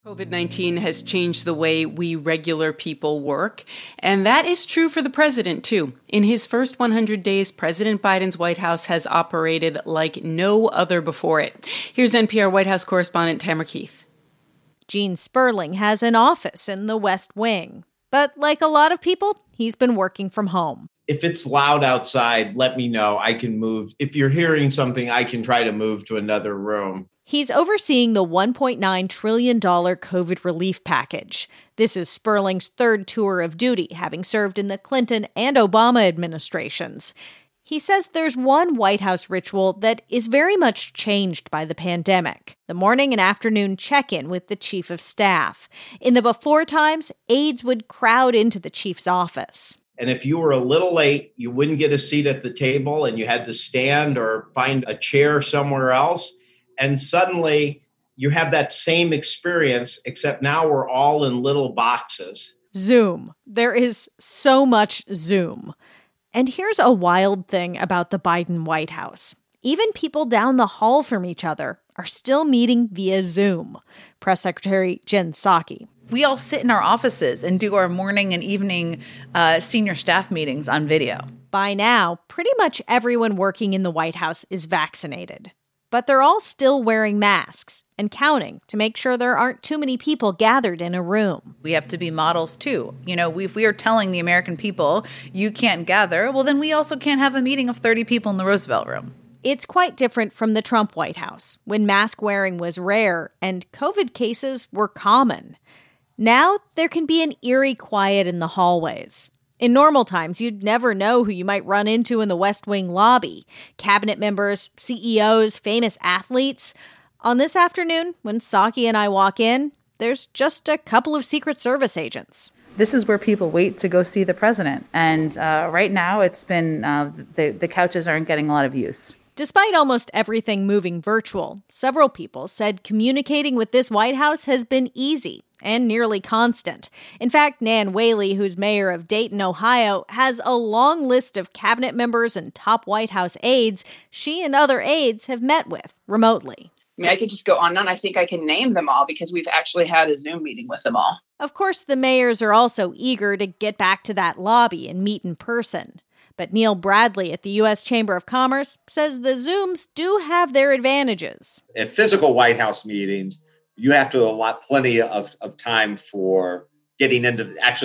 COVID-19 has changed the way we regular people work, and that is true for the president, too. In his first 100 days, President Biden's White House has operated like no other before it. Here's NPR White House correspondent Tamara Keith. Gene Sperling has an office in the West Wing, but like a lot of people, he's been working from home. If it's loud outside, let me know. I can move. If you're hearing something, I can try to move to another room. He's overseeing the $1.9 trillion COVID relief package. This is Sperling's third tour of duty, having served in the Clinton and Obama administrations. He says there's one White House ritual that is very much changed by the pandemic: the morning and afternoon check-in with the chief of staff. In the before times, aides would crowd into the chief's office. And if you were a little late, you wouldn't get a seat at the table and you had to stand or find a chair somewhere else. And suddenly you have that same experience, except now we're all in little boxes. Zoom. There is so much Zoom. And here's a wild thing about the Biden White House. Even people down the hall from each other are still meeting via Zoom. Press Secretary Jen Psaki. We all sit in our offices and do our morning and evening senior staff meetings on video. By now, pretty much everyone working in the White House is vaccinated. But they're all still wearing masks and counting to make sure there aren't too many people gathered in a room. We have to be models, too. You know, if we are telling the American people, you can't gather, well, then we also can't have a meeting of 30 people in the Roosevelt Room. It's quite different from the Trump White House, when mask wearing was rare and COVID cases were common. Now, there can be an eerie quiet in the hallways. In normal times, you'd never know who you might run into in the West Wing lobby. Cabinet members, CEOs, famous athletes. On this afternoon, when Psaki and I walk in, there's just a couple of Secret Service agents. This is where people wait to go see the president. And right now, it's been the couches aren't getting a lot of use. Despite almost everything moving virtual, several people said communicating with this White House has been easy and nearly constant. In fact, Nan Whaley, who's mayor of Dayton, Ohio, has a long list of cabinet members and top White House aides she and other aides have met with remotely. I mean, I could just go on and on. I think I can name them all because we've actually had a Zoom meeting with them all. Of course, the mayors are also eager to get back to that lobby and meet in person. But Neil Bradley at the U.S. Chamber of Commerce says the Zooms do have their advantages. At physical White House meetings, you have to allot plenty of time for getting into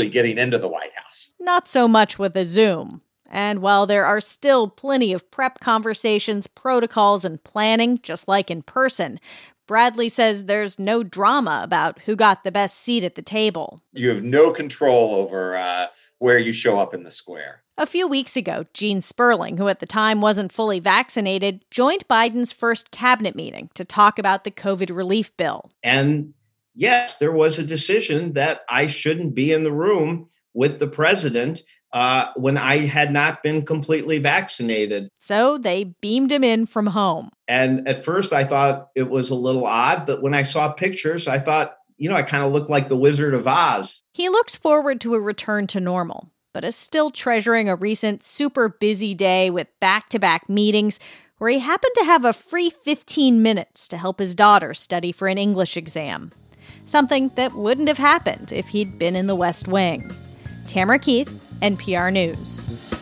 the White House. Not so much with a Zoom. And while there are still plenty of prep conversations, protocols, and planning, just like in person, Bradley says there's no drama about who got the best seat at the table. You have no control over where you show up in the square. A few weeks ago, Gene Sperling, who at the time wasn't fully vaccinated, joined Biden's first cabinet meeting to talk about the COVID relief bill. And yes, there was a decision that I shouldn't be in the room with the president when I had not been completely vaccinated. So they beamed him in from home. And at first I thought it was a little odd, but when I saw pictures, I thought, I kind of looked like the Wizard of Oz. He looks forward to a return to normal, but is still treasuring a recent super busy day with back-to-back meetings where he happened to have a free 15 minutes to help his daughter study for an English exam. Something that wouldn't have happened if he'd been in the West Wing. Tamara Keith, NPR News.